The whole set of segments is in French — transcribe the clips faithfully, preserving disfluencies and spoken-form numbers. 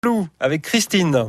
Combloux avec Christine.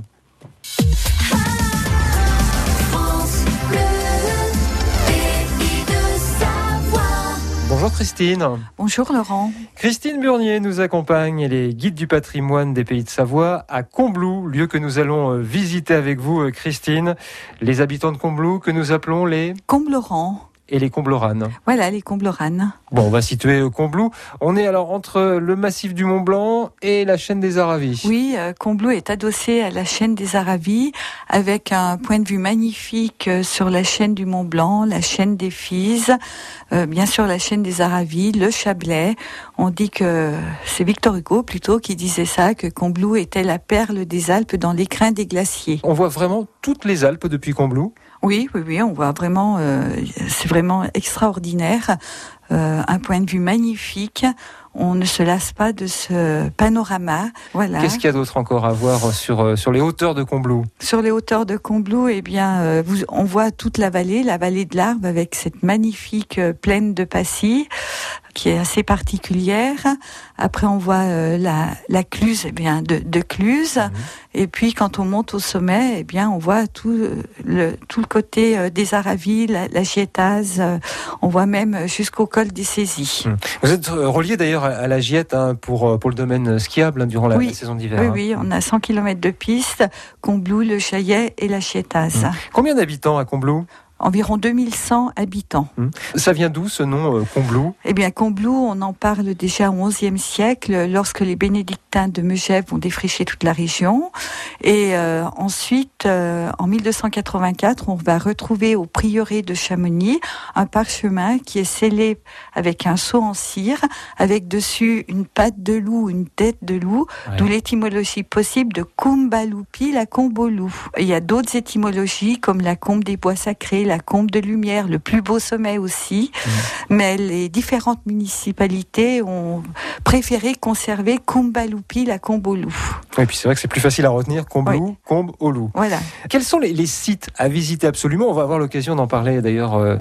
Bonjour Christine. Bonjour Laurent. Christine Burnier nous accompagne, elle est guide du patrimoine des Pays de Savoie à Combloux, lieu que nous allons visiter avec vous Christine. Les habitants de Combloux que nous appelons les Comblaurans. Et les Combloranes. Voilà, les Combloranes. Bon, on va situer Combloux. On est alors entre le massif du Mont Blanc et la chaîne des Aravis. Oui, euh, Combloux est adossé à la chaîne des Aravis avec un point de vue magnifique euh, sur la chaîne du Mont Blanc, la chaîne des Fises, euh, bien sûr la chaîne des Aravis, le Chablais. On dit que c'est Victor Hugo plutôt qui disait ça, que Combloux était la perle des Alpes dans l'écrin des glaciers. On voit vraiment toutes les Alpes depuis Combloux. Oui, oui, oui, on voit vraiment, euh, c'est vraiment extraordinaire, euh, un point de vue magnifique. On ne se lasse pas de ce panorama. Voilà. Qu'est-ce qu'il y a d'autre encore à voir sur sur les hauteurs de Combloux ? Sur les hauteurs de Combloux, eh bien, euh, vous, on voit toute la vallée, la vallée de l'Arve, avec cette magnifique euh, plaine de Passy, qui est assez particulière. Après, on voit euh, la, la Cluse, eh bien, de, de Cluse. Mmh. Et puis, quand on monte au sommet, eh bien, on voit tout le tout le côté euh, des Aravis, la, la Gietaz. Euh, on voit même jusqu'au col des Saisies. Mmh. Vous êtes relié d'ailleurs à la Giette hein, pour pour le domaine skiable hein, durant la, oui. la saison d'hiver. Oui, hein. oui, on a cent kilomètres de piste, Combloux, le Chaillet et la Gietaz. Mmh. Combien d'habitants à Combloux ? Environ deux mille cent habitants. Mmh. Ça vient d'où ce nom euh, Combloux ? Eh bien, Combloux, on en parle déjà au onzième siècle, lorsque les bénédictins de Megève ont défriché toute la région. Et euh, ensuite, euh, en mille deux cent quatre-vingt-quatre, on va retrouver au prieuré de Chamonix un parchemin qui est scellé avec un sceau en cire, avec dessus une patte de loup, une tête de loup, ouais. D'où l'étymologie possible de Kumbaloupi, la Combolou. Il y a d'autres étymologies, comme la combe des bois sacrés, la combe de lumière, le plus beau sommet aussi, mmh. Mais les différentes municipalités ont préféré conserver Kumbaloupi, la Combolou. Et puis c'est vrai que c'est plus facile à retenir, Combloux, oui. Combe au loup. Voilà. Quels sont les, les sites à visiter absolument ? On va avoir l'occasion d'en parler d'ailleurs euh,